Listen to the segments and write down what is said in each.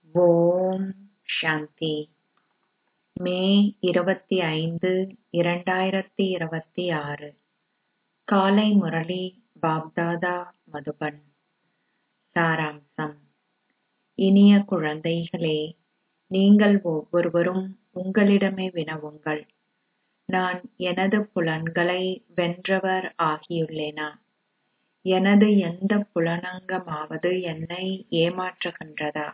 ஓம் சாந்தி. மே 25, 2026 காலை முரளி பாப்தாதா மதுபன். சாராம்சம். இனிய குழந்தைகளே, நீங்கள் ஒவ்வொருவரும் உங்களிடமே வினவுங்கள், நான் எனது புலன்களை வென்றவர் ஆகியுள்ளேனா? எனது எந்த புலனங்கமாவது என்னை ஏமாற்றுகின்றதா?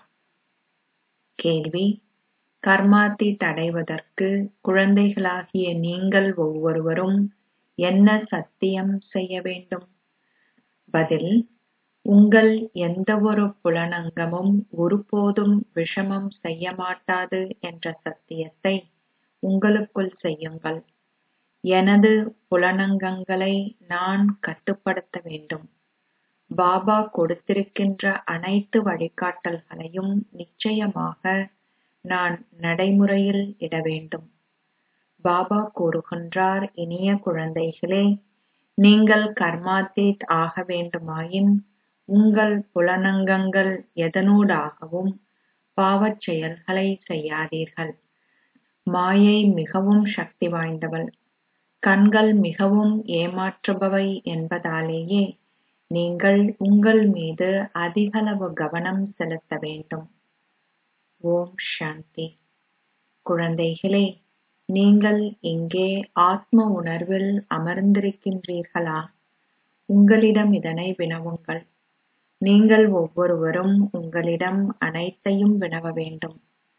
கேள்வி. கர்மாத்தீத் அடைவதற்கு குழந்தைகளாகிய நீங்கள் ஒவ்வொருவரும் என்ன சத்தியம் செய்ய வேண்டும்? பதில். உங்கள் எந்தவொரு புலனங்கமும் ஒருபோதும் விஷமம் செய்ய மாட்டாது என்ற சத்தியத்தை உங்களுக்குள் செய்யுங்கள். எனது புலனங்கங்களை நான் கட்டுப்படுத்த வேண்டும். பாபா கொடுத்திருக்கின்ற அனைத்து வழிகாட்டல்களையும் நிச்சயமாக நான் நடைமுறையில் இட வேண்டும். பாபா கூறுகின்றார், இனிய குழந்தைகளே, நீங்கள் கர்மாத்தீத் ஆக வேண்டுமாயின் உங்கள் புலனங்கங்கள் எதனூடாகவும் பாவச் செயல்களை செய்யாதீர்கள். மாயை மிகவும் சக்தி வாய்ந்தவள், கண்கள் மிகவும் ஏமாற்றுபவை என்பதாலேயே நீங்கள் உங்கள் மீது அதிகளவு கவனம் செலுத்த வேண்டும். ஓம் சாந்தி. குழந்தைகளே, நீங்கள் இங்கே ஆத்ம உணர்வில் அமர்ந்திருக்கின்றீர்களா? உங்களிடம் இதனை வினவுங்கள். நீங்கள் ஒவ்வொருவரும் உங்களிடம் அனைத்தையும் வினவ வேண்டும்.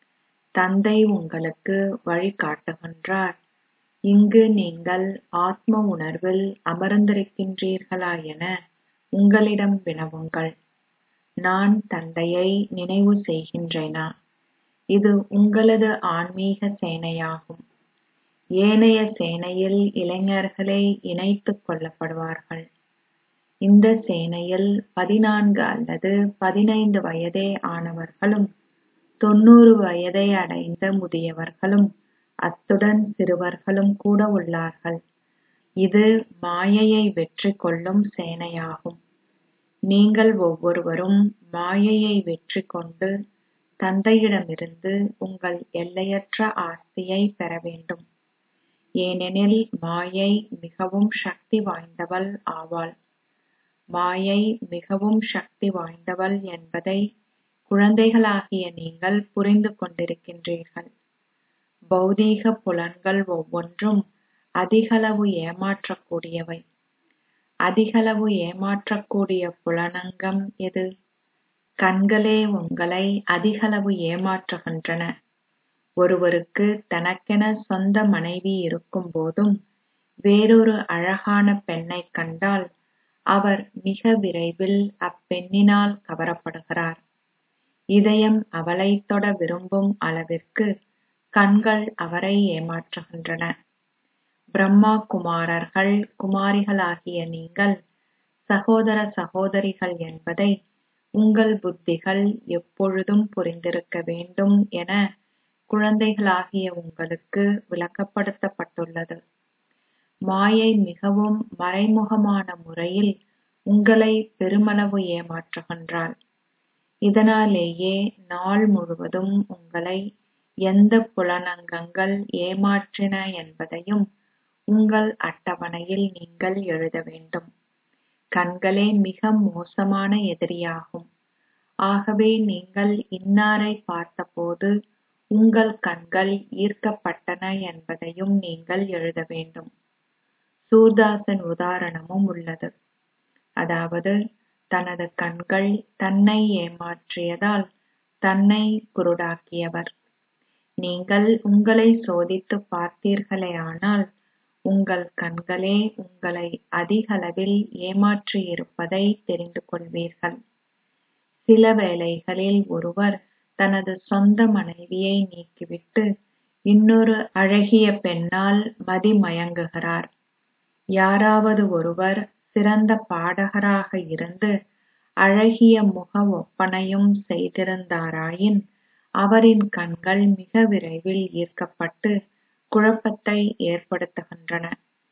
தந்தை உங்களுக்கு வழிகாட்டுகின்றார். இங்கு நீங்கள் ஆத்ம உணர்வில் அமர்ந்திருக்கின்றீர்களா என உங்களிடம் வினவுங்கள். நான் தந்தையை நினைவு செய்கின்றேனா? இது உங்களது ஆன்மீக சேனையாகும். ஏனைய சேனையில் இளைஞர்களே இணைத்துக் கொள்ளப்படுவார்கள். இந்த சேனையில் 14 அல்லது 15 வயதே ஆனவர்களும் 90 வயதை அடைந்த முதியவர்களும் அத்துடன் சிறுவர்களும் கூட உள்ளார்கள். இது மாயையை வெற்றி கொள்ளும் சேனையாகும். நீங்கள் ஒவ்வொருவரும் மாயையை வெற்றி கொண்டு தந்தையிடமிருந்து உங்கள் எல்லையற்ற ஆஸ்தியை பெற வேண்டும். ஏனெனில் மாயை மிகவும் சக்தி வாய்ந்தவள் ஆவாள். மாயை மிகவும் சக்தி வாய்ந்தவள் என்பதை குழந்தைகளாகிய நீங்கள் புரிந்து கொண்டிருக்கின்றீர்கள். பௌதீக புலன்கள் ஒவ்வொன்றும் அதிகளவு ஏமாற்றக்கூடியவை. அதிகளவு ஏமாற்றக்கூடிய புலனங்கம் எது? கண்களே உங்களை அதிகளவு ஏமாற்றுகின்றன. ஒருவருக்கு தனக்கென சொந்த மனைவி இருக்கும் போதும் வேறொரு அழகான பெண்ணைக் கண்டால் அவர் மிக விரைவில் அப்பெண்ணினால் கவரப்படுகிறார். இதயம் அவளைத் தொட விரும்பும் அளவிற்கு கண்கள் அவரை ஏமாற்றுகின்றன. பிரம்மா குமாரர்கள் குமாரிகளாகிய நீங்கள் சகோதர சகோதரிகள் என்பதை உங்கள் புத்திகள் எப்பொழுதும் புரிந்திருக்க வேண்டும் என குழந்தைகளாகிய உங்களுக்கு விளக்கப்படுத்தப்பட்டுள்ளது. மாயை மிகவும் மறைமுகமான முறையில் உங்களை பெருமளவு ஏமாற்றுகின்றாள். இதனாலேயே நாள் முழுவதும் உங்களை எந்த புலனங்கங்கள் ஏமாற்றின என்பதையும் உங்கள் அட்டவணையில் நீங்கள் எழுத வேண்டும். கண்களே மிக மோசமான எதிரியாகும். ஆகவே நீங்கள் இன்னாரை பார்த்தபோது உங்கள் கண்கள் ஈர்க்கப்பட்டன என்பதையும் நீங்கள் எழுத வேண்டும். சூர்தாஸின் உதாரணமும் உள்ளது. அதாவது தனது கண்கள் தன்னை ஏமாற்றியதால் தன்னை குருடாக்கியவர். நீங்கள் உங்களை சோதித்து பார்த்தீர்களேயானால் உங்கள் கண்களே உங்களை அதிகளவில் ஏமாற்றியிருப்பதை தெரிந்து கொள்வீர்கள். சில வேளைகளில் ஒருவர் தனது சொந்த மனைவியை நீக்கிவிட்டு இன்னொரு அழகிய பெண்ணால் மதிமயங்குகிறார். யாராவது ஒருவர் சிறந்த பாடகராக இருந்து அழகிய முக ஒப்பனையும் செய்திருந்தாராயின் அவரின் கண்கள் மிக விரைவில் ஈர்க்கப்பட்டு குழப்பத்தை ஏற்படுத்துகின்றன.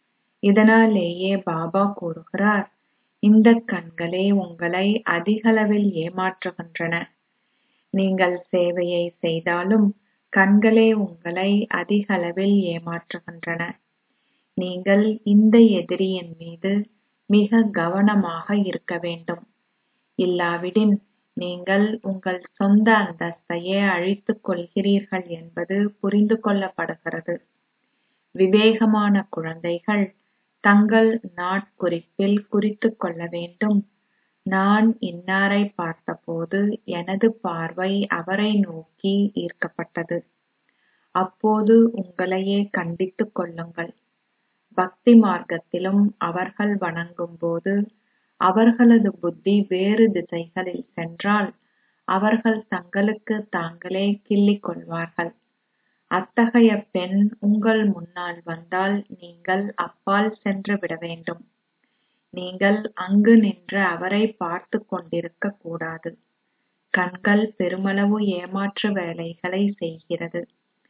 இதனாலேயே பாபா கூறுகிறார், இந்த கண்களே உங்களை அதிகளவில் ஏமாற்றுகின்றன. நீங்கள் சேவையை செய்தாலும் கண்களே உங்களை அதிகளவில் ஏமாற்றுகின்றன. நீங்கள் இந்த எதிரியின் மீது மிக கவனமாக இருக்க வேண்டும். இல்லாவிடின் நீங்கள் உங்கள் சொந்த அந்தஸ்தையே அழித்துக் கொள்கிறீர்கள் என்பது புரிந்து கொள்ளப்படுகிறது. விவேகமான குழந்தைகள் தங்கள் நாட்குறிப்பில் குறித்துக் கொள்ள வேண்டும். நான் இன்னாரை பார்த்தபோது எனது பார்வை அவரை நோக்கி ஈர்க்கப்பட்டது. அப்போது உங்களையே கண்டித்துக் கொள்ளுங்கள். பக்தி மார்க்கத்திலும் அவர்கள் வணங்கும்போது அவர்களது புத்தி வேறு திசைகளில் சென்றால் அவர்கள் தங்களுக்கு தாங்களே கிள்ளிக் கொள்வார்கள். அத்தகைய பெண் உங்கள் முன்னால் வந்தால் நீங்கள் அப்பால் சென்று விட வேண்டும். நீங்கள் அங்கு நின்று அவரை பார்த்து கொண்டிருக்க கூடாது. கண்கள் பெருமளவு ஏமாற்று வேலைகளை செய்கிறது.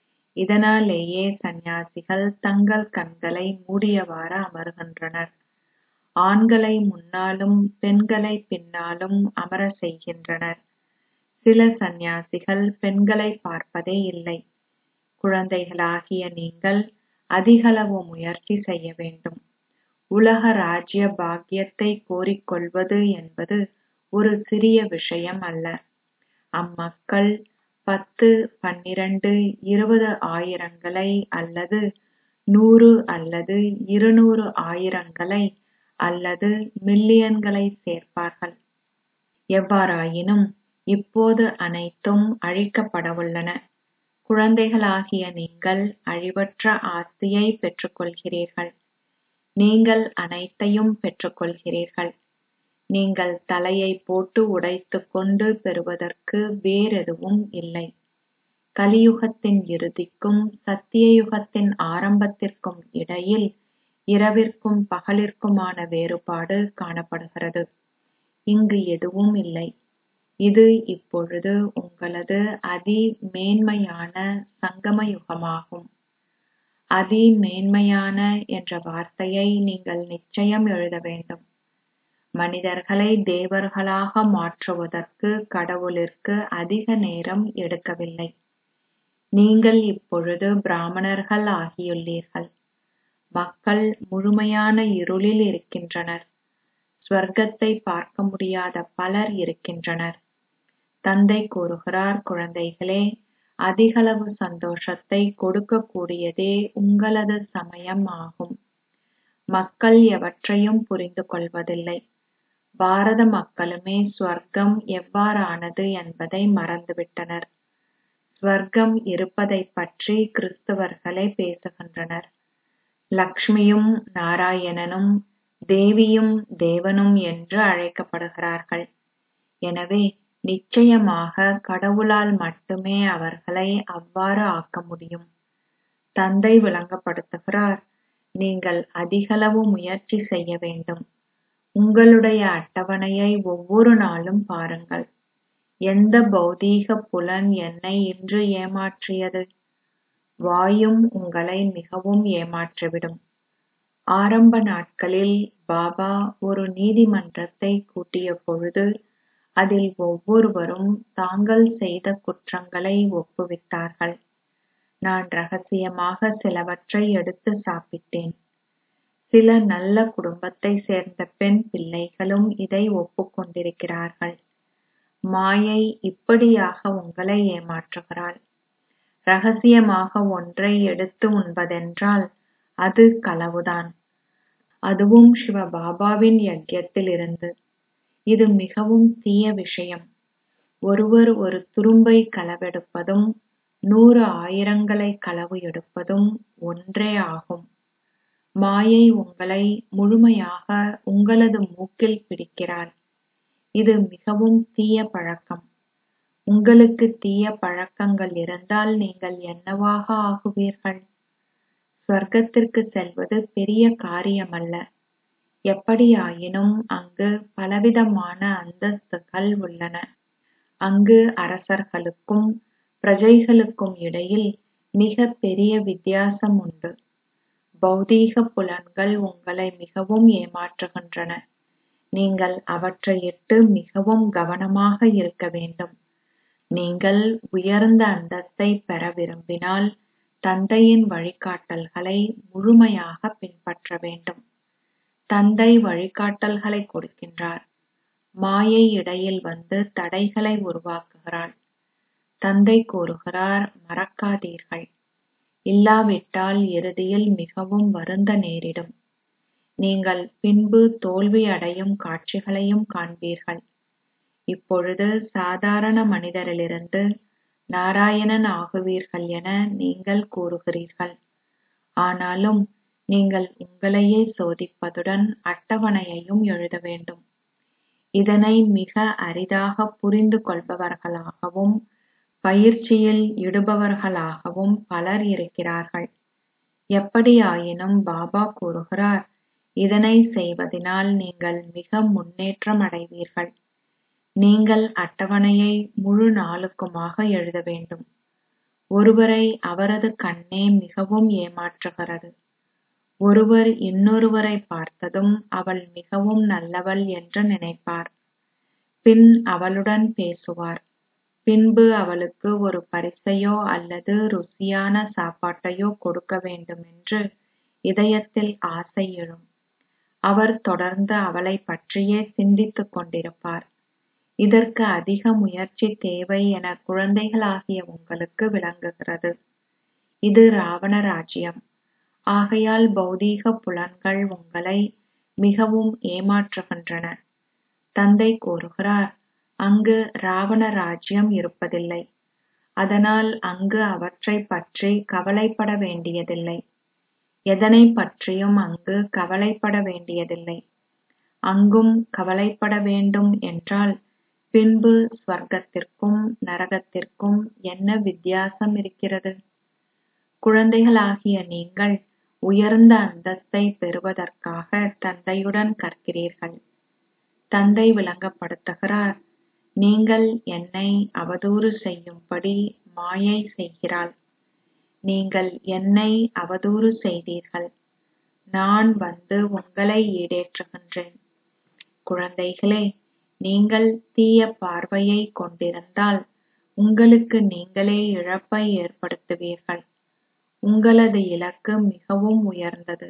இதனாலேயே சந்நியாசிகள் தங்கள் கண்களை மூடியவாறு அமர்கின்றனர். ஆண்களை முன்னாலும் பெண்களை பின்னாலும் அமர செய்கின்றனர். சில சந்நியாசிகள் பெண்களை பார்ப்பதே இல்லை. குழந்தைகளாகிய நீங்கள் அதிகளவு முயற்சி செய்ய வேண்டும். உலக ராஜ்ய பாக்கியத்தை கோரிக்கொள்வது என்பது ஒரு சிறிய விஷயம் அல்ல. அம்மக்கள் 10, 12, 20 ஆயிரங்களை அல்லது 100 அல்லது 200 ஆயிரங்களை அல்லது மில்லியன்களை சேர்ப்பார்கள். எவ்வாறாயினும் இப்போது அனைத்தும் அழிக்கப்படவுள்ளன. குழந்தைகளாகிய நீங்கள் அழிவற்ற ஆஸ்தியை பெற்றுக்கொள்கிறீர்கள். நீங்கள் அனைத்தையும் பெற்றுக்கொள்கிறீர்கள். நீங்கள் தலையை போட்டு உடைத்துக் கொண்டு பெறுவதற்கு வேறெதுவும் இல்லை. கலியுகத்தின் இறுதிக்கும் சத்திய யுகத்தின் ஆரம்பத்திற்கும் இடையில் இரவிற்கும் பகலிற்குமான வேறுபாடு காணப்படுகிறது. இங்கு எதுவும் இல்லை. இது இப்பொழுது உங்களது அதி மேன்மையான சங்கம யுகமாகும். அதி மேன்மையான என்ற வார்த்தையை நீங்கள் நிச்சயம் எழுத வேண்டும். மனிதர்களை தேவர்களாக மாற்றுவதற்கு கடவுளிற்கு அதிக நேரம் எடுக்கவில்லை. நீங்கள் இப்பொழுது பிராமணர்கள் ஆகியுள்ளீர்கள். மக்கள் முழுமையான இருளில் இருக்கின்றனர். ஸ்வர்க்கத்தை பார்க்க முடியாத பலர் இருக்கின்றனர். தந்தை கூறுகிறார், குழந்தைகளே, அதிகளவு சந்தோஷத்தை கொடுக்கக்கூடியதே உங்களது சமயம் ஆகும். மக்கள் எவற்றையும் புரிந்து கொள்வதில்லை. பாரத மக்களுமே ஸ்வர்க்கம் எவ்வாறானது என்பதை மறந்துவிட்டனர். ஸ்வர்க்கம் இருப்பதைப் பற்றி கிறிஸ்தவர்களே பேசுகின்றனர். லக்ஷ்மியும் நாராயணனும் தேவியும் தேவனும் என்று அழைக்கப்படுகிறார்கள். எனவே நிச்சயமாக கடவுளால் மட்டுமே அவர்களை அவ்வாறு ஆக்க முடியும். தந்தை விளங்கப்படுத்துகிறார், நீங்கள் அதிகளவு முயற்சி செய்ய வேண்டும். உங்களுடைய அட்டவணையை ஒவ்வொரு நாளும் பாருங்கள். எந்த பௌதீக புலன் என்னை இன்று ஏமாற்றியது? வாயும் உங்களை மிகவும் ஏமாற்றிவிடும். ஆரம்ப நாட்களில் பாபா ஒரு நீதிமன்றத்தை கூட்டிய பொழுது அதில் ஒவ்வொருவரும் தாங்கள் செய்த குற்றங்களை ஒப்புவித்தார்கள். நான் ரகசியமாக சிலவற்றை எடுத்து சாப்பிட்டேன். சில நல்ல குடும்பத்தை சேர்ந்த பெண் பிள்ளைகளும் இதை ஒப்புக்கொண்டிருக்கிறார்கள். மாயை இப்படியாக உங்களை ஏமாற்றுகிறாள். ரகசியமாக ஒன்றை எடுத்து உண்பதென்றால் அது களவுதான். அதுவும் சிவபாபாவின் யஜ்யத்தில் இருந்து. இது மிகவும் தீய விஷயம். ஒருவர் ஒரு துரும்பை களவெடுப்பதும் 100 ஆயிரங்களை களவு எடுப்பதும் ஒன்றே ஆகும். மாயை உங்களை முழுமையாக உங்களது மூக்கில் பிடிக்கிறாள். இது மிகவும் தீய பழக்கம். உங்களுக்கு தீய பழக்கங்கள் இருந்தால் நீங்கள் என்னவாக ஆகுவீர்கள்? ஸ்வர்க்கத்திற்கு செல்வது பெரிய காரியமல்ல. எப்படியாயினும் அங்கு பலவிதமான அந்தஸ்துகள் உள்ளன. அங்கு அரசர்களுக்கும் பிரஜைகளுக்கும் இடையில் மிக பெரிய வித்தியாசம் உண்டு. பௌதீக புலன்கள் உங்களை மிகவும் ஏமாற்றுகின்றன. நீங்கள் அவற்றையிட்டு மிகவும் கவனமாக இருக்க வேண்டும். நீங்கள் உயர்ந்த அந்தஸ்தை பெற விரும்பினால் தந்தையின் வழிகாட்டல்களை முழுமையாக பின்பற்ற வேண்டும். தந்தை வழிகாட்டல்களை கொடுக்கின்றார். மாயை இடையில் வந்து தடைகளை உருவாக்குகிறாள். தந்தை கூறுகிறார், மறக்காதீர்கள், இல்லாவிட்டால் இறுதியில் மிகவும் வருந்த நேரிடும். நீங்கள் பின்பு தோல்வி அடையும் காட்சிகளையும் காண்பீர்கள். இப்பொழுது சாதாரண மனிதரிலிருந்து நாராயணன் ஆகுவீர்கள் என நீங்கள் கூறுகிறீர்கள். ஆனாலும் நீங்கள் உங்களையே சோதிப்பதுடன் அட்டவணையையும் எழுத வேண்டும். இதனை மிக அரிதாக புரிந்து கொள்பவர்களாகவும் பயிற்சியில் ஈடுபவர்களாகவும் பலர் இருக்கிறார்கள். எப்படியாயினும் பாபா கூறுகிறார், இதனை செய்வதனால் நீங்கள் மிக முன்னேற்றம் அடைவீர்கள். நீங்கள் அட்டவணையை முழு நாளுக்குமாக எழுத வேண்டும். ஒருவரை அவரது கண்ணே மிகவும் ஏமாற்றுகிறது. ஒருவர் இன்னொருவரை பார்த்ததும் அவள் மிகவும் நல்லவள் என்று நினைப்பார். பின் அவளுடன் பேசுவார். பின்பு அவளுக்கு ஒரு பரிசையோ அல்லது ருசியான சாப்பாட்டையோ கொடுக்க வேண்டும் என்று இதயத்தில் ஆசை எழும். அவர் தொடர்ந்து அவளை பற்றியே சிந்தித்துக் கொண்டிருப்பார். இதற்கு அதிக முயற்சி தேவை என குழந்தைகளாகிய உங்களுக்கு விளங்குகிறது. இது ராவண ராஜ்யம். ஆகையால் பௌதீக புலன்கள் உங்களை மிகவும் ஏமாற்றுகின்றன. தந்தை கூறுகிறார், அங்கு ராவண ராஜ்யம் இருப்பதில்லை. அதனால் அங்கு அவற்றை பற்றி கவலைப்பட வேண்டியதில்லை. எதனை பற்றியும் அங்கு கவலைப்பட வேண்டியதில்லை. அங்கும் கவலைப்பட வேண்டும் என்றால் பின்பு ஸ்வர்க்கத்திற்கும் நரகத்திற்கும் என்ன வித்தியாசம் இருக்கிறது? குழந்தைகளாகிய நீங்கள் உயர்ந்த அந்தஸ்தை பெறுவதற்காக தந்தையுடன் கற்கிறீர்கள். தந்தை விளங்கப்படுத்துகிறார், நீங்கள் என்னை அவதூறு செய்யும்படி மாயை செய்கிறாள். நீங்கள் என்னை அவதூறு செய்தீர்கள். நான் வந்து உங்களை ஈடேற்றுகின்றேன். குழந்தைகளே, நீங்கள் தீய பார்வையை கொண்டிருந்தால் உங்களுக்கு நீங்களே இழப்பை ஏற்படுத்துவீர்கள். உங்களது இலக்கு மிகவும் உயர்ந்தது.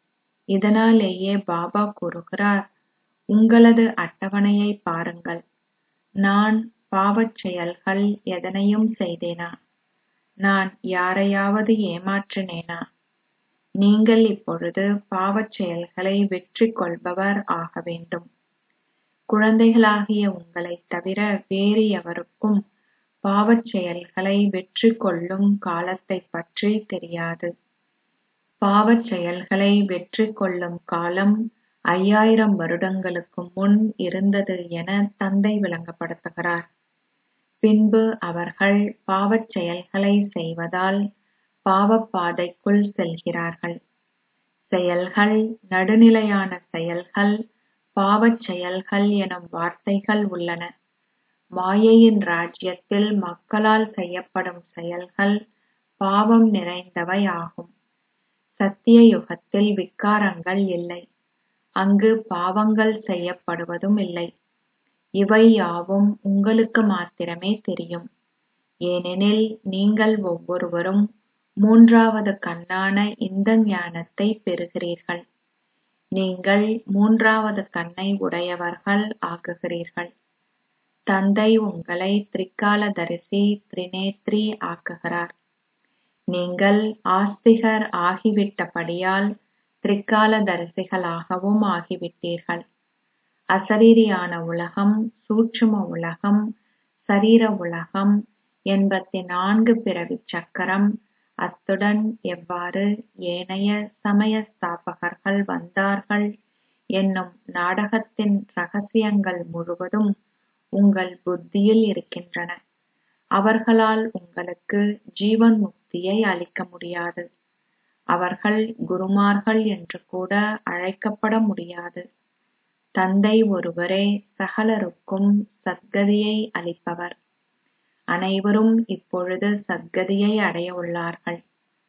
இதனாலேயே பாபா கூறுகிறார், உங்களது அட்டவணையை பாருங்கள். நான் பாவச் செயல்கள் எதனையும் செய்தேனா? நான் யாரையாவது ஏமாற்றினேனா? நீங்கள் இப்பொழுது பாவச் செயல்களை வெற்றி கொள்பவர் ஆக வேண்டும். குழந்தைகளாகிய உங்களைத் தவிர வேறு எவருக்கும் பாவச் செயல்களை வெற்றி கொள்ளும் காலத்தைப் பற்றி தெரியாது. பாவச் செயல்களை வெற்றி கொள்ளும் காலம் 5000 வருடங்களுக்கு முன் இருந்தது என தந்தை விளங்கப்படுத்துகிறார். பின்பு அவர்கள் பாவச் செயல்களை செய்வதால் பாவப் பாதைக்குள் செல்கிறார்கள். செயல்கள், நடுநிலையான செயல்கள், பாவச் செயல்கள் எனும் வார்த்தைகள் உள்ளன. மாயையின் ராஜ்யத்தில் மக்களால் செய்யப்படும் செயல்கள் பாவம் நிறைந்தவை ஆகும். சத்திய யுகத்தில் விக்காரங்கள் இல்லை. அங்கு பாவங்கள் செய்யப்படுவதும் இல்லை. இவை யாவும் உங்களுக்கு மாத்திரமே தெரியும். ஏனெனில் நீங்கள் ஒவ்வொருவரும் 3வது கண்ணான இந்த ஞானத்தை பெறுகிறீர்கள். நீங்கள் 3வது கண்ணை உடையவர்கள் ஆகுகிறீர்கள். தந்தை உங்களை திரிகாலதரிசி, திரிநேத்ரி ஆக்குகிறார். நீங்கள் ஆஸ்திகர் ஆகிவிட்டபடியால் திரிகாலதரிசிகளாகவும் ஆகிவிட்டீர்கள். அசரீரியான உலகம், சூட்சும உலகம், சரீர உலகம், 84 பிறவிச் சக்கரம், அத்துடன் எவ்வாறு ஏனைய சமய ஸ்தாபகர்கள் வந்தார்கள் என்னும் நாடகத்தின் ரகசியங்கள் முழுவதும் உங்கள் புத்தியில் இருக்கின்றன. அவர்களால் உங்களுக்கு ஜீவன் முக்தியை அளிக்க முடியாது. அவர்கள் குருமார்கள் என்று கூட அழைக்கப்பட முடியாது. தந்தை ஒருவரே சகலருக்கும் சத்கதியை அளிப்பவர். அனைவரும் இப்பொழுது சத்கதியை அடைய உள்ளார்கள்.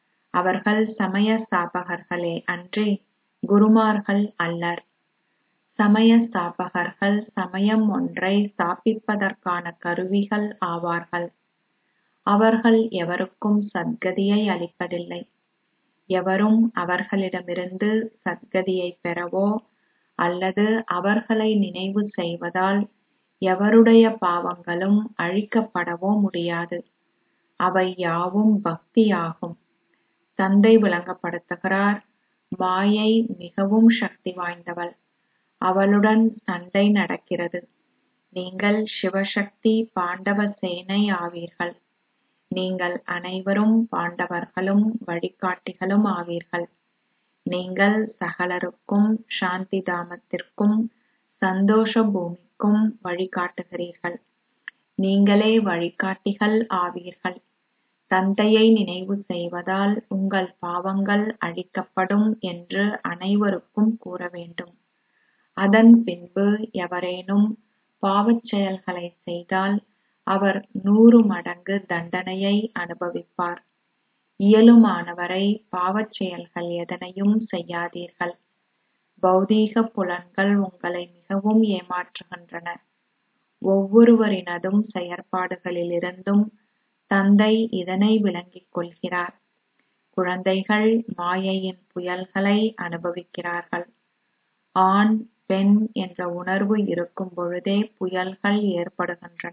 அவர்கள் சமய ஸ்தாபகர்களே அன்றி குருமார்கள் அல்லர். சமய ஸ்தாபகர்கள் சமயம் ஒன்றை ஸ்தாபிப்பதற்கான கருவிகள் ஆவார்கள். அவர்கள் எவருக்கும் சத்கதியை அளிப்பதில்லை. எவரும் அவர்களிடமிருந்து சத்கதியை பெறவோ அல்லது அவர்களை நினைவு செய்வதால் எவருடைய பாவங்களும் அழிக்கப்படவோ முடியாது. அவை யாவும் பக்தியாகும். தந்தை விளங்கப்படுத்துகிறார், மாயை மிகவும் சக்தி வாய்ந்தவள். அவளுடன் சண்டை நடக்கிறது. நீங்கள் சிவசக்தி பாண்டவ சேனை ஆவீர்கள். நீங்கள் அனைவரும் பாண்டவர்களும் வழிகாட்டிகளும் ஆவீர்கள். நீங்கள் சகலருக்கும் சாந்தி தாமத்திற்கும் சந்தோஷ பூமிக்கும் வழிகாட்டுகிறீர்கள். நீங்களே வழிகாட்டிகள் ஆவீர்கள். தந்தையை நினைவு செய்வதால் உங்கள் பாவங்கள் அழிக்கப்படும் என்று அனைவருக்கும் கூற வேண்டும். அதன் பின்பு எவரேனும் பாவச் செயல்களை செய்தால் அவர் 100 மடங்கு தண்டனையை அனுபவிப்பார். இயலுமானவரை பாவச் செயல்கள் எதனையும் செய்யாதீர்கள். பௌதீக புலன்கள் உங்களை மிகவும் ஏமாற்றுகின்றன. ஒவ்வொருவரினதும் செயற்பாடுகளிலிருந்தும் தந்தை இதனை விளங்கிக் கொள்கிறார். குழந்தைகள் மாயையின் புயல்களை அனுபவிக்கிறார்கள். ஆண் பெண் என்ற உணர்வு இருக்கும் பொழுதே புயல்கள் ஏற்படுகின்றன.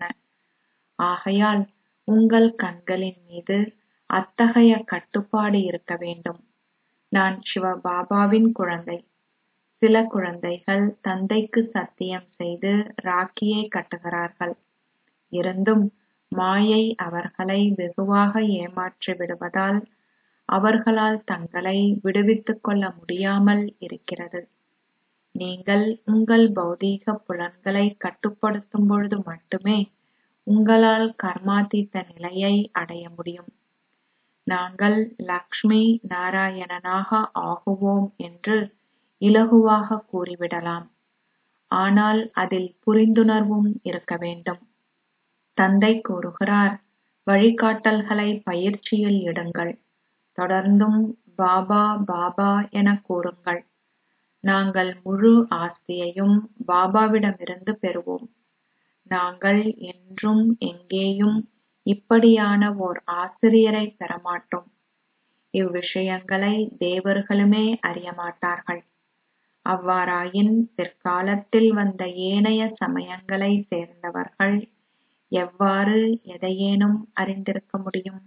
ஆகையால் உங்கள் கண்களின் மீது அத்தகைய கட்டுப்பாடு இருக்க வேண்டும். நான் சிவபாபாவின் குழந்தை. சில குழந்தைகள் தந்தைக்கு சத்தியம் செய்து ராக்கியை கட்டுகிறார்கள். இருந்தும் மாயை அவர்களை வெகுவாக ஏமாற்றி விடுவதால் அவர்களால் தங்களை விடுவித்துக் கொள்ள முடியாமல் இருக்கிறது. நீங்கள் உங்கள் பௌதீக புலன்களை கட்டுப்படுத்தும் பொழுது மட்டுமே உங்களால் கர்மாதீத நிலையை அடைய முடியும். நாங்கள் லக்ஷ்மி நாராயணனாக ஆகுவோம் என்று இலகுவாக கூறிவிடலாம். ஆனால் அதில் புரிந்துணர்வும் இருக்க வேண்டும். தந்தை கூறுகிறார், வழிகாட்டல்களை பயிற்சியில் இடுங்கள். தொடர்ந்தும் பாபா பாபா என கூறுங்கள். நாங்கள் முழு ஆஸ்தியையும் பாபாவிடமிருந்து பெறுவோம். நாங்கள் என்றும் எங்கேயும் இப்படியான ஓர் ஆசிரியரை பெறமாட்டோம். இவ்விஷயங்களை தேவர்களுமே அறியமாட்டார்கள். அவ்வாறாயின் பிற்காலத்தில் வந்த ஏனைய சமயங்களை சேர்ந்தவர்கள் எவ்வாறு எதையேனும் அறிந்திருக்க முடியும்?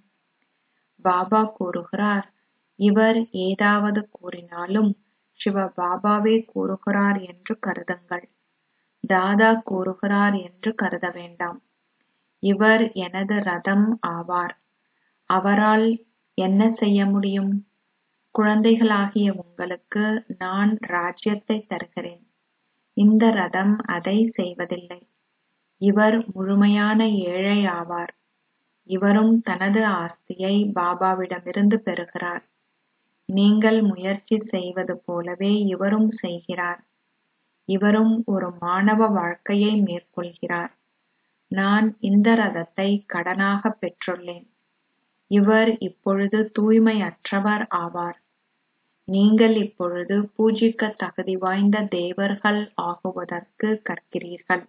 பாபா கூறுகிறார், இவர் ஏதாவது கூறினாலும் சிவ பாபாவே கூறுகிறார் என்று கருதுங்கள். தாதா கூறுகிறார் என்று கருத வேண்டாம். இவர் எனது ரதம் ஆவார். அவரால் என்ன செய்ய முடியும்? குழந்தைகளாகிய உங்களுக்கு நான் ராஜ்யத்தை தருகிறேன். இந்த ரதம் அதை செய்வதில்லை. இவர் முழுமையான ஏழை ஆவார். இவரும் தனது ஆஸ்தியை பாபாவிடமிருந்து பெறுகிறார். நீங்கள் முயற்சி செய்வது போலவே இவரும் செய்கிறார். இவரும் ஒரு மாணவ வாழ்க்கையை மேற்கொள்கிறார். நான் இந்த ரதத்தை கடனாக பெற்றுள்ளேன். இவர் இப்பொழுது தூய்மையற்றவர் ஆவார். நீங்கள் இப்பொழுது பூஜிக்க தகுதி வாய்ந்த தேவர்கள் ஆகுவதற்கு கற்கிறீர்கள்.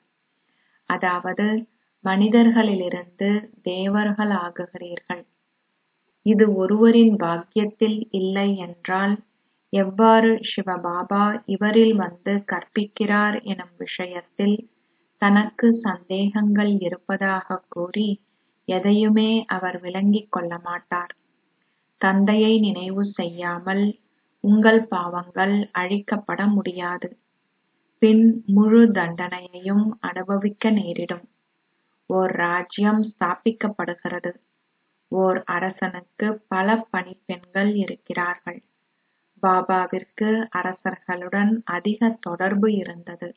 அதாவது மனிதர்களிலிருந்து தேவர்கள் ஆகுகிறீர்கள். இது ஒருவரின் பாக்கியத்தில் இல்லை என்றால் எவ்வாறு சிவபாபா இவரில் வந்து கற்பிக்கிறார் எனும் விஷயத்தில் தனக்கு சந்தேகங்கள் இருப்பதாக கூறி எதையுமே அவர் விளங்கிக் கொள்ள மாட்டார். தந்தையை நினைவு செய்யாமல் உங்கள் பாவங்கள் அழிக்கப்பட முடியாது. பின் முழு தண்டனையையும் அனுபவிக்க நேரிடும். ஓர் ராஜ்யம் ஸ்தாபிக்கப்படுகிறது. ஓர் அரசனுக்கு பல பணிப்பெண்கள் இருக்கிறார்கள். பாபாவிற்கு அரசர்களுடன் அதிக தொடர்பு இருந்தது.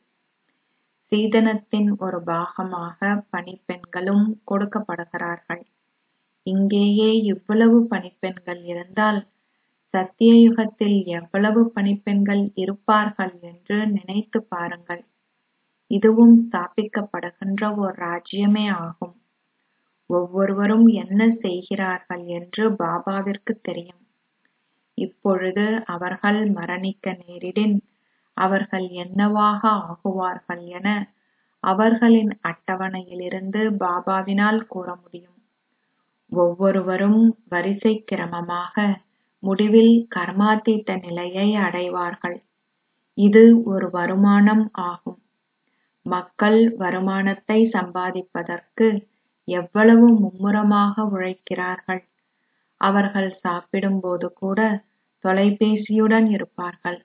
சீதனத்தின் ஒரு பாகமாக பணிப்பெண்களும் கொடுக்கப்படுகிறார்கள். இங்கேயே இவ்வளவு பணிப்பெண்கள் இருந்தால் சத்தியயுகத்தில் எவ்வளவு பணிப்பெண்கள் இருப்பார்கள் என்று நினைத்து பாருங்கள். இதுவும் ஸ்தாபிக்கப்படுகின்ற ஓர் ராஜ்யமே ஆகும். ஒவ்வொருவரும் என்ன செய்கிறார்கள் என்று பாபாவிற்கு தெரியும். இப்பொழுது அவர்கள் மரணிக்க நேரிடின் அவர்கள் என்னவாக ஆகுவார்கள் என அவர்களின் அட்டவணையிலிருந்து பாபாவினால் கூற முடியும். ஒவ்வொருவரும் வரிசை கிரமமாக முடிவில் கர்மாதீத நிலையை அடைவார்கள். இது ஒரு வருமானம் ஆகும். மக்கள் வருமானத்தை சம்பாதிப்பதற்கு எவ்வளவு மும்முரமாக உழைக்கிறார்கள். அவர்கள் சாப்பிடும்போது கூட தொலைபேசியுடன் இருப்பார்கள்.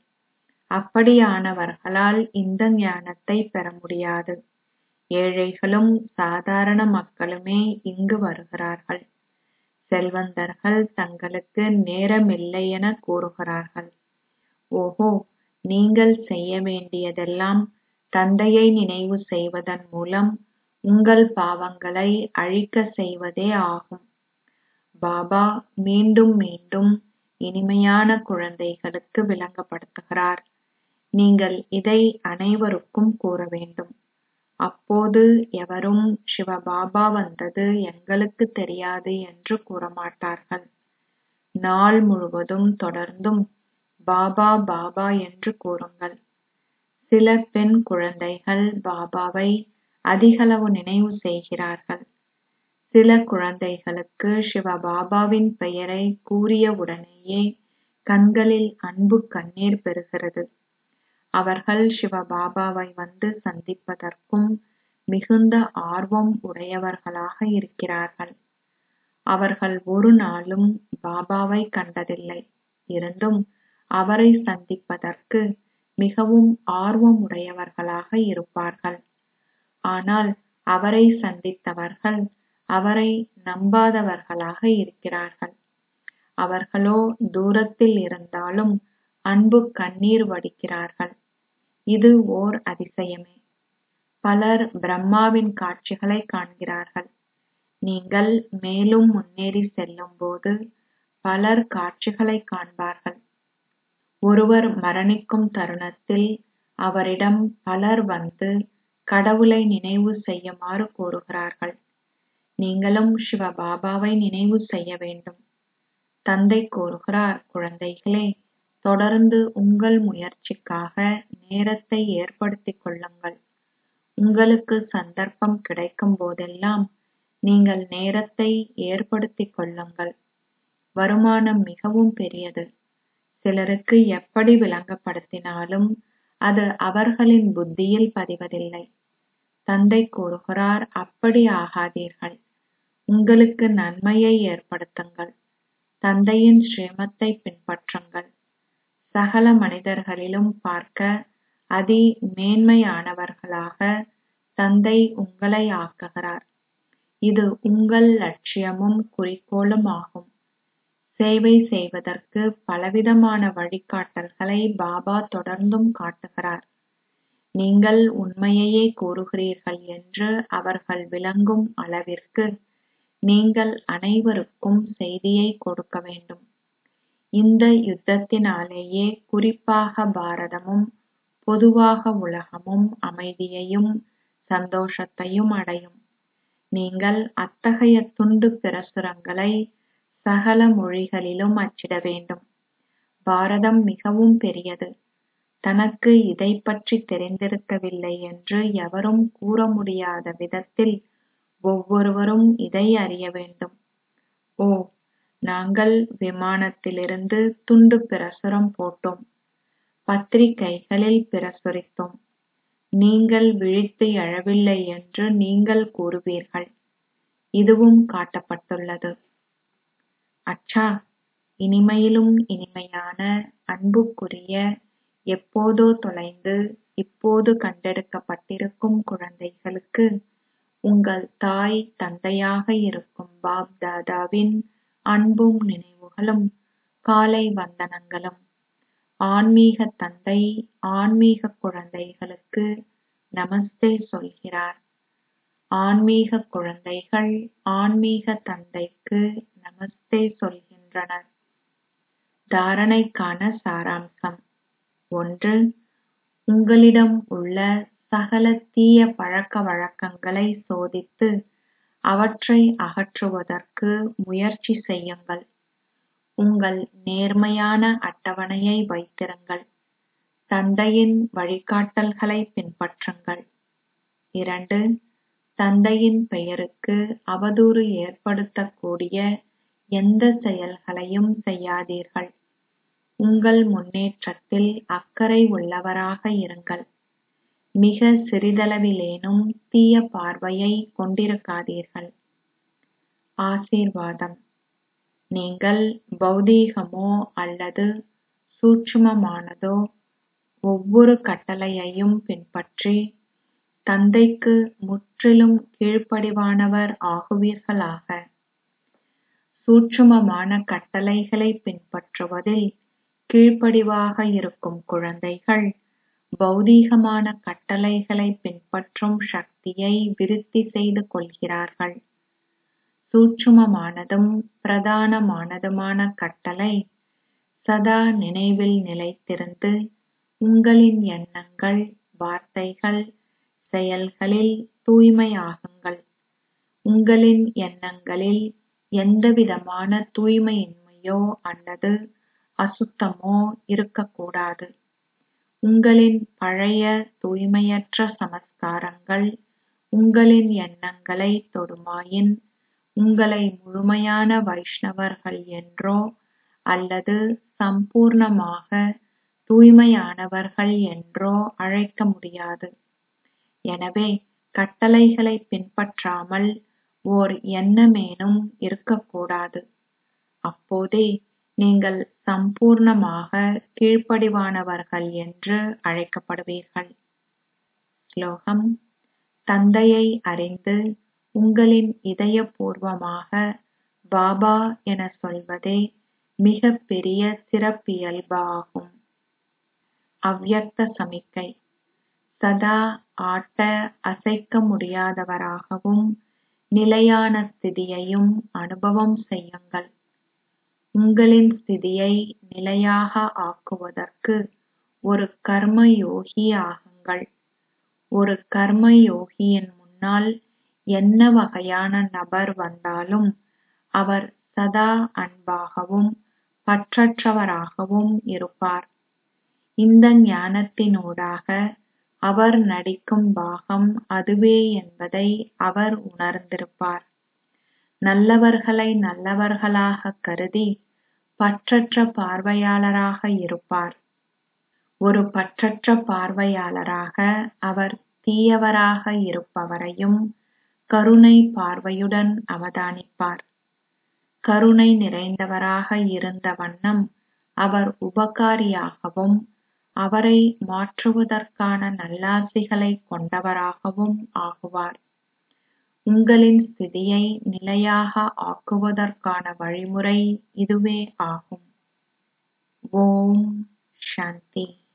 அப்படியானவர்களால் இந்த ஞானத்தை பெற முடியாது. ஏழைகளும் சாதாரண மக்களுமே இங்கு வருகிறார்கள். செல்வந்தர்கள் தங்களுக்கு நேரமில்லை என கூறுகிறார்கள். ஓஹோ, நீங்கள் செய்ய வேண்டியதெல்லாம் தந்தையை நினைவு செய்வதன் மூலம் உங்கள் பாவங்களை அழிக்க செய்வதே ஆகும். பாபா மீண்டும் மீண்டும் இனிமையான குழந்தைகளுக்கு விளங்கப்படுத்துகிறார். நீங்கள் இதை அனைவருக்கும் கூற வேண்டும். அப்போது எவரும் சிவபாபா வந்தது எங்களுக்கு தெரியாது என்று கூறமாட்டார்கள். நாள் முழுவதும் தொடர்ந்தும் பாபா பாபா என்று கூறுங்கள். சில பெண் குழந்தைகள் பாபாவை அதிகளவு நினைவு செய்கிறார்கள். சில குழந்தைகளுக்கு சிவபாபாவின் பெயரை கூறியவுடனேயே கண்களில் அன்பு கண்ணீர் பெறுகிறது. அவர்கள் சிவபாபாவை வந்து சந்திப்பதற்கும் மிகுந்த ஆர்வம் உடையவர்களாக இருக்கிறார்கள். அவர்கள் ஒரு நாளும் பாபாவை கண்டதில்லை. இருந்தும் அவரை சந்திப்பதற்கு மிகவும் ஆர்வம் உடையவர்களாக இருப்பார்கள். ஆனால் அவரை சந்தித்தவர்கள் அவரை நம்பாதவர்களாக இருக்கிறார்கள். அவர்களோ தூரத்தில் இருந்தாலும் அன்பு கண்ணீர் வடிக்கிறார்கள். இது ஓர் அதிசயமே. பலர் பிரம்மாவின் காட்சிகளை காண்கிறார்கள். நீங்கள் மேலும் முன்னேறி செல்லும் போது பலர் காட்சிகளை காண்பார்கள். ஒருவர் மரணிக்கும் தருணத்தில் அவரிடம் பலர் வந்து கடவுளை நினைவு செய்யுமாறு கூறுகிறார்கள். நீங்களும் சிவபாபாவை நினைவு செய்ய வேண்டும். தந்தை கூறுகிறார், குழந்தைகளே, தொடர்ந்து உங்கள் முயற்சிக்காக நேரத்தை ஏற்படுத்திக் கொள்ளுங்கள். உங்களுக்கு சந்தர்ப்பம் கிடைக்கும் போதெல்லாம் நீங்கள் நேரத்தை ஏற்படுத்திக் கொள்ளுங்கள். வருமானம் மிகவும் பெரியது. சிலருக்கு எப்படி விளங்கப்படுத்தினாலும் அது அவர்களின் புத்தியில் பதிவதில்லை. தந்தை கூறுகிறார், அப்படி ஆகாதீர்கள். உங்களுக்கு நன்மையை ஏற்படுத்துங்கள். தந்தையின் ஸ்ரீமத்தை பின்பற்றுங்கள். சகல மனிதர்களிலும் பார்க்க அதி மேன்மையானவர்களாக தந்தை உங்களை ஆக்குகிறார். இது உங்கள் லட்சியமும் குறிக்கோளும் ஆகும். சேவை செய்வதற்கு பலவிதமான வழிகாட்டல்களை பாபா தொடர்ந்தும் காட்டுகிறார். நீங்கள் உண்மையையே கூறுகிறீர்கள் என்று அவர்கள் விளங்கும் அளவிற்கு நீங்கள் அனைவருக்கும் செய்தியை கொடுக்க வேண்டும். இந்த யுத்தத்தினாலேயே குறிப்பாக பாரதமும் பொதுவாக உலகமும் அமைதியையும் சந்தோஷத்தையும் அடையும். நீங்கள் அத்தகைய துண்டு பிரசுரங்களை சகல மொழிகளிலும் அச்சிட வேண்டும். பாரதம் மிகவும் பெரியது. தனக்கு இதை பற்றி தெரிந்திருக்கவில்லை என்று எவரும் கூற முடியாத விதத்தில் ஒவ்வொருவரும் இதை அறிய வேண்டும். ஓ, நாங்கள் விமானத்திலிருந்து துண்டு பிரசுரம் போட்டோம், பத்திரிகைகளில் பிரசுரித்தோம். நீங்கள் விழித்து எழவில்லை என்று நீங்கள் கூறுவீர்கள். இதுவும் காட்டப்பட்டுள்ளது. அச்சா, இனிமையிலும் இனிமையான அன்புக்குரிய எப்போதோ தொலைந்து இப்போது கண்டெடுக்கப்பட்டிருக்கும் குழந்தைகளுக்கு உங்கள் தாய் தந்தையாக இருக்கும் பாப் தாதாவின் அன்பும் நினைவுகளும் காலை வந்தனங்களும். ஆன்மீக தந்தை ஆன்மீக குழந்தைகளுக்கு நமஸ்தே சொல்கிறார். ஆன்மீக குழந்தைகள் ஆன்மீக தந்தைக்கு நமஸ்தே சொல்கின்றனர். தாரணைக்கான சாராம்சம். 1. உங்களிடம் உள்ள சகல தீய பழக்க வழக்கங்களை சோதித்து அவற்றை அகற்றுவதற்கு முயற்சி செய்யுங்கள். உங்கள் நேர்மையான அட்டவணையை வைத்திருங்கள். தந்தையின் வழிகாட்டல்களை பின்பற்றுங்கள். 2. தந்தையின் பெயருக்கு அவதூறு ஏற்படுத்தக்கூடிய எந்த செயல்களையும் செய்யாதீர்கள். உங்கள் முன்னேற்றத்தில் அக்கறை உள்ளவராக இருங்கள். மிக சிறிதளவிலேனும் தீய பார்வையை கொண்டிருக்காதீர்கள். ஆசீர்வாதம். நீங்கள் பௌதீகமோ அல்லது சூட்சுமமானதோ ஒவ்வொரு கட்டளையையும் பின்பற்றி தந்தைக்கு முற்றிலும் கீழ்ப்படிவானவர் ஆகுவீர்களாக. சூட்சுமமான கட்டளைகளை பின்பற்றுவதில் கீழ்ப்படிவாக இருக்கும் குழந்தைகள் பௌதீகமான கட்டளைகளை பின்பற்றும் சக்தியை விருத்தி செய்து கொள்கிறார்கள். சூட்சுமமானதும் பிரதானமானதுமான கட்டளை சதா நினைவில் நிலைத்திருந்து உங்களின் எண்ணங்கள், வார்த்தைகள், செயல்களில் தூய்மையாகுங்கள். உங்களின் எண்ணங்களில் எந்தவிதமான தூய்மையின்மையோ அல்லது அசுத்தமோ இருக்கக்கூடாது. உங்களின் பழைய தூய்மையற்ற சமஸ்காரங்கள் உங்களின் எண்ணங்களை தொடுமாயின் உங்களை முழுமையான வைஷ்ணவர்கள் என்றோ அல்லது சம்பூர்ணமாக தூய்மையானவர்கள் என்றோ அழைக்க முடியாது. எனவே கட்டளைகளை பின்பற்றாமல் ஓர் எண்ணமேனும் இருக்கக்கூடாது. அப்போதே நீங்கள் சம்பூர்ணமாக கீழ்ப்படிவானவர்கள் என்று அழைக்கப்படுவீர்கள். ஸ்லோகம். தந்தையை அறிந்து உங்களின் இதயபூர்வமாக பாபா என சொல்வதே மிகப் பெரிய சிறப்பியல்பு ஆகும். அவ்யக்த சமிக்கை. சதா ஆட்ட அசைக்க முடியாதவராகவும் நிலையான ஸ்திதியையும் அனுபவம் செய்யுங்கள். உங்களின் ஸ்திதியை நிலையாக ஆக்குவதற்கு ஒரு கர்ம யோகி ஆகுங்கள். ஒரு கர்ம யோகியின் முன்னால் என்ன வகையான நபர் வந்தாலும் அவர் சதா அன்பாகவும் பற்றற்றவராகவும் இருப்பார். இந்த ஞானத்தினூடாக அவர் நடிக்கும் பாகம் அதுவே என்பதை அவர் உணர்ந்திருப்பார். நல்லவர்களை நல்லவர்களாக கருதி பற்றற்ற பார்வையாளராக இருப்பார். ஒரு பற்றற்ற பார்வையாளராக அவர் தீயவராக இருப்பவரையும் கருணை பார்வையுடன் அவதானிப்பார். கருணை நிறைந்தவராக இருந்த வண்ணம் அவர் உபகாரியாகவும் அவரை மாற்றுவதற்கான நல்லாசிகளை கொண்டவராகவும் ஆகுவார். உங்களின் ஸ்திதியை நிலையாக ஆக்குவதற்கான வழிமுறை இதுவே ஆகும். ஓம் சாந்தி.